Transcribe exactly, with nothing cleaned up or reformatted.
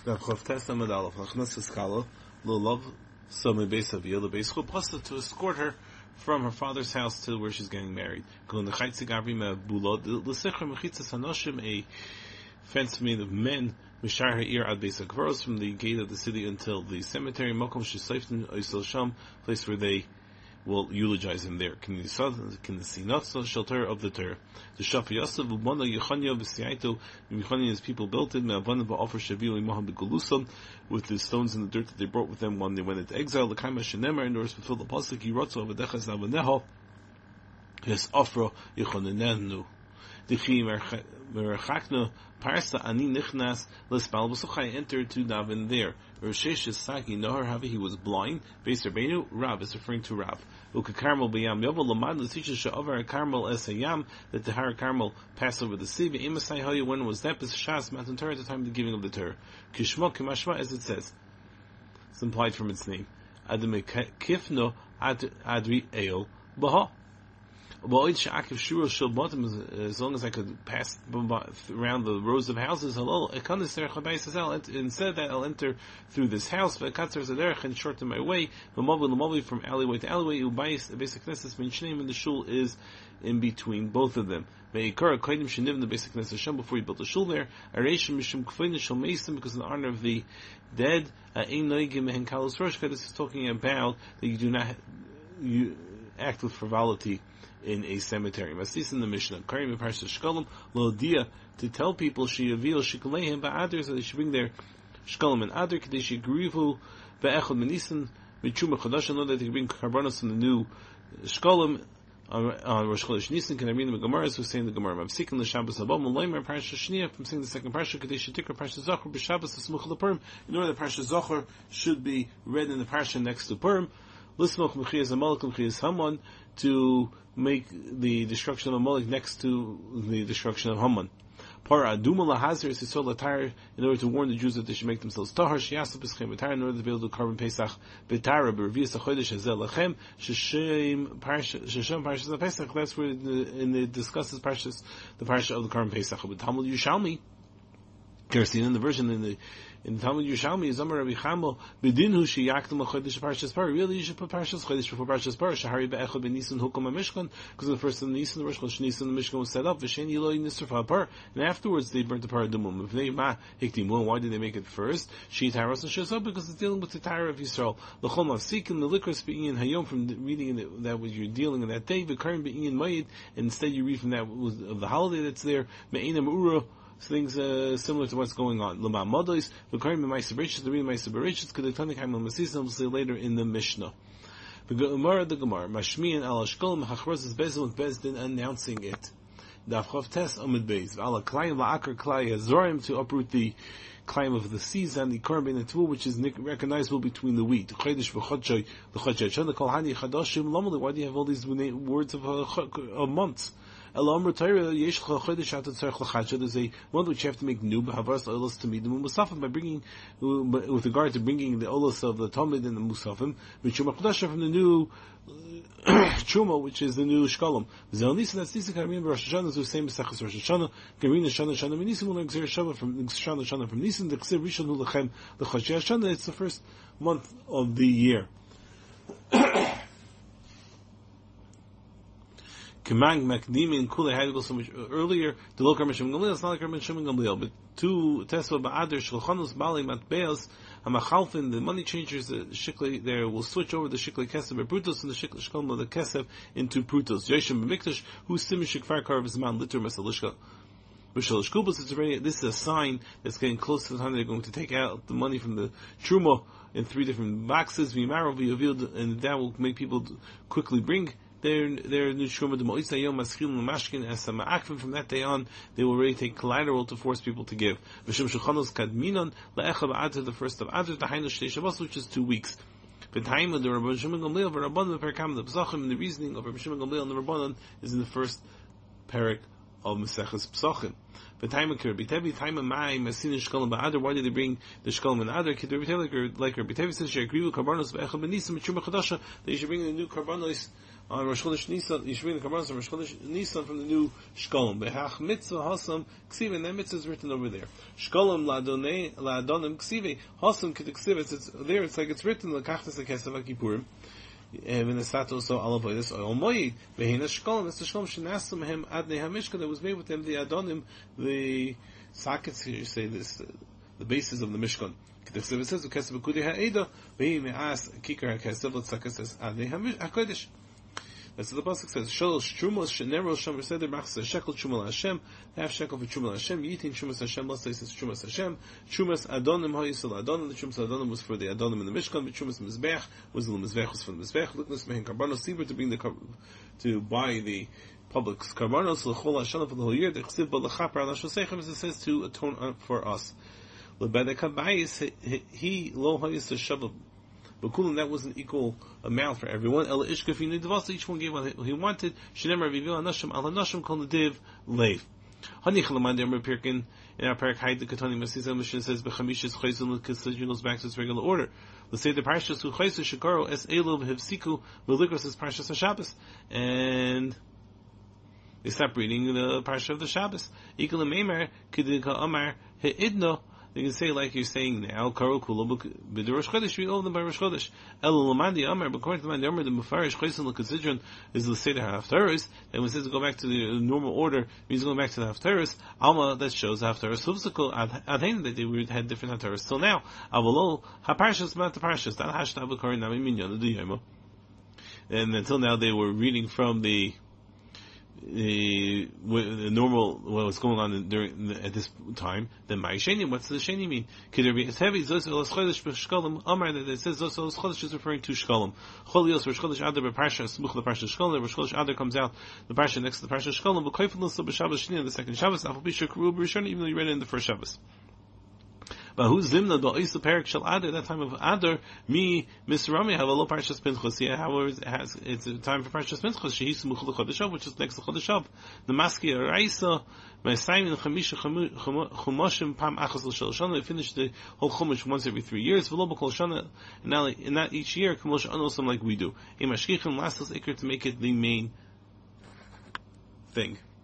Rav Chavtes Amid Aleph, Lachnas Eskala, Lulav, Sami Beis Aviyah, the Beis Chupasa, to escort her from her father's house to where she's getting married. Gon Nechaitzi Gavri Me'abulot, L'Sechar Mechitzas Hanoshim, a fence made of men, Mishar Ha'ir Ad Beis HaKvaros, from the gate of the city until the cemetery, Mokom Shesaiftin Oisel Sham, place where they will eulogize him there. Can the Sinat shelter of the Torah? The Shafi Yosef Ubana Yechanya V'Siaito Yechanya, his people built it. Me'avana V'Offer Shaviu Imaham B'Gulusan, with the stones and the dirt that they brought with them when they went into exile. The Kaima Shenemar, in order to fulfill the pasuk, Yirotzo Avadechas Avaneho, Yes Ofra Yechonenenu. Dichi Merachakno Parsa Ani Nichnas Lespal B'Suchai, entered to daven there. Roshesh Sagi Nohar Havi, he was blind. Beis Rabbeinu, Rav is referring to Rav. Uka Carmel B'Yam Yovel Lamad, the teacher Sha'ovar Carmel Es Hayam, that the Har Carmel passed over the sea. V'Imasai Hoya, when was that? B'Shas Matan Torah, at the time of the giving of the Torah. Kishma Kimashma, as it says. It's implied from its name. Adme Kifno Adri Eo Baha. As long as I could pass around the rows of houses, instead of that, I'll enter through this house, and shorten my way, from alleyway to alleyway. The basic knesses, and the shul is in between both of them. Before you built the shul there, because in the honor of the dead, this is talking about that you do not you act with frivolity in a cemetery. Masis in the Mishnah, Karim in Parsha Shkolim, Lodia, to tell people she avil shikoleihem ba'adir, so they should bring their Shkolim and Adir, kadesh yigrivu be'echad menisan mitzuma chadash, and know that they can bring karbanos from the new Shkolim on, on Rosh Chodesh Nisan. Can I read the Gemara? So saying the Gemara, I'm seeking the Shabbos Abba Molaymer Parsha Shnia, from saying the second Parsha, kadesh yitikra Parsha Zocher b'Shabbos Smuch l'Purim, in order that Parsha Zocher should be read in the Parsha next to Purim. Lismoch Mechiyas Amalek Mechiyas Haman, to make the destruction of Amalek next to the destruction of Haman. Para Aduma Lahazir is Yisrael Latar, in order to warn the Jews that they should make themselves Tahar, Shiasa B'Schem B'Tar, in order to be able to carbon Pesach B'Tara, B'Revias HaChodesh Hazel Lachem, Sheshem Parsha, Sheshem Parsha Pesach, that's where in the discusses Parshas, the Parsha of the carbon Pesach. But Talmud Yushalmi, Kerosene in the version in the in Talmud Yerushalmi is Amar Rabbi Chamo B'dinhu sheyakdim l'chodesh Parshas Par. Really, you should put Parshas Chodesh before Parshas Par. Shahari be'echad b'Nisan hukom ha'Mishkan, because the first of Nisan, the Rosh Chodesh Nisan, the Mishkan was set up. V'sheni lo yisraf Par, and afterwards they burnt the Par Adumum. V'nei ma hiktimu. Why did they make it first? She taros and shos, because it's dealing with the Torah of Yisrael. L'chol mafsikin the likros be'inyan hayom, from reading in that was you're dealing in that day. V'karim be'inyan mayid, and instead you read from that of the holiday that's there. Me'inam ura. Things uh, similar to what's going on. Lama Modos, the Karim Ma'aser Bereshis, the reading Ma'aser Bereshis, Kedetanik Haimel Masisa, we'll see later in the Mishnah. The Gemara, the Gemara, Mashmiyan al Ashkolim, Hachros is Bezdin with Bezdin announcing it. Daf Chav Tes Amid Bez, Ala Klayim La'akar Klay Hazorim, to uproot the climb of the seas and the Korban and Tvul, which is recognizable between the wheat. Chodesh v'chodshoi, the Chodshoi, the Kolhani Chadashim, Lomali, why do you have all these words of, uh, of months? There's a month which you have to make new by bringing, with regard to bringing the olos of the Talmud and the Musafim, from the new Truma, which is the new Shkolim. Zelnisan, that's Nisan, Karim, Rosh Hashanah, is the same as Sechas Rosh Hashanah. Karina Shana Shana Nisan, will exert Shana from Shana Shana from Nisan. The Ksiv Rishon Hu Lechem, the Chodesh Hashanah. It's the first month of the year. Kemang Makdimin Kule had to go so much earlier. The Lokar Mishim Gamliel, it's not like Mishim Gamliel, but two Tesla Ba'adir Shulchanus Bali Matbeos Hamachalfin, the money changers, the Shikli there will switch over the Shikli Kesef and Prutos and the Shikli Shkolm of the Kesef into Prutos. Yeshim B'Mikdash, who's Simishik Farkar of Zman Litter Mesalishka. This is a sign that's getting close to the time they're going to take out the money from the Truma in three different boxes, Vimaro, V'Yovild, and that will make people quickly bring their their new Truma. The Mo'isa Yom Maschil Mashkin as Ma'akvim, from that day on, they will already take collateral to force people to give. V'Shem Shulchanos Kadminon, La'echa Ba'ad, the first of Adar, Tahainu Shtei Shabbos, which is two weeks. The time of the Rabban Shimon Gamliel, the Rabban Perkam, the Pesachim, and the reasoning of Rabban Shimon Gamliel and the Rabbanon is in the first parak of Maseches Pesachim. The time of Rabbi Tevi, time of Mai, Masinin Shkolim Ba'adar. Why did they bring the Shkolim and Adar? Kid Rabbi Tevi, like Rabbi Tevi says, she agreed with Karbanos Be'echad B'Nisim Truma Chadasha. They should bring the new Karbanos on Rosh Chodesh Nisan, you should bring the Karbanos on Rosh Chodesh Nisan from the new Shkolim. Behach mitzvah hasam ksive, and that mitzvah is written over there. Shkolim la'adonai la'adonim ksive, hasam k'tiksiv, it's there, it's like it's written, l'kachtas ha'kesav ha'kipurim, and in the sato so alavoidus oil moyed, behina Shkolim, it's the Shkolim shenasam mehem adnei hamishkan, that was made with them, the adonim, the sockets, you say this, the bases of the Mishkan. The Chsiv says, "Ukesav b'kudi ha'eda, vehi me'as kikar ha'kesav l'tzakas es adnei ha'kodesh." That's what the pasuk says. Shalosh trumos sheneros shem reseder machzeh shekel truma Hashem, half shekel for truma Hashem. Yitin trumas Hashem. Let's say it's trumas Hashem. Trumas adonim ha'yisol adonim. The trumas adonim was for the adonim in the Mishkan. The trumas mizbech was the mizbech was for the mizbech. Luknus mehin karbanos sibur to bring the to buy the public karbanos l'chol hashana for the whole year. The chsiv b'lechaper al hashosechem, as it says, to atone for us. Lebedek habayis he lo ha'yisol shabbat. But cool, that was an equal amount for everyone. Ela ishka fi nidvasa, each one gave what he wanted. Shenemar vivil anashim al hanashim kol nediv leiv. Hani chalamad yom repirkin in our parak haid the katani masizah mission says bechamishes chayzun l'kesajun goes back to its regular order. Let's say the parashas who chayzu shikaro es elu v'hivsiku v'ligros is parashas haShabbos, and they stop reading the parasha of the Shabbos. Ikal meimer kidika amar heidno. You can say like you're saying now, Karo Kula b'd Rosh Chodesh, we owe them by Rosh Chodesh. El Lamandi Amar, but according to the Mandi Amar, the Mefarish Chayson L'Konsidron is the Seder HaHaftaros, and when it says to go back to the normal order, it means going back to the Haftaros. Alma, that shows Haftaros Huvzakol, Adhain, that they had different Haftaros till now. Avalo, HaParashas, Mat Parashas, That Hashtav L'Korin, Nami Minyan, the Yomo. And until now they were reading from the The, the normal, what was going on during the, at this time, then my sheni, what's the sheni mean? Could there be it's heavy? Zos elos chodesh b'shkolim. Amar that it says zos elos chodesh is referring to shkolim. Cholios Rosh Chodesh Adar b'parsha smuch the parsha shkolim. Rosh Chodesh Adar comes out the parsha next to the parsha shkolim. But koyfel l'so b'Shabbos sheni on the second Shabbos. Afal b'shur karu b'rishon, even though you read it in the first Shabbos. But who's zimna the oisa parak shel Adar? That time of Adar, me misrami have a low parshas Pinchas. Yeah, however, it has it's a time for parshas Pinchas. Shehi smuch l'chodeshav, which is next to chodeshav. The maski araisa ma'asayim in chamisha chumashim pam achas l'shel shana. They finish the whole chumash once every three years. V'lo b'kol shana, and not each year. Kamosh anosam like we do. A mashkichem lastos ikr to make it the main thing.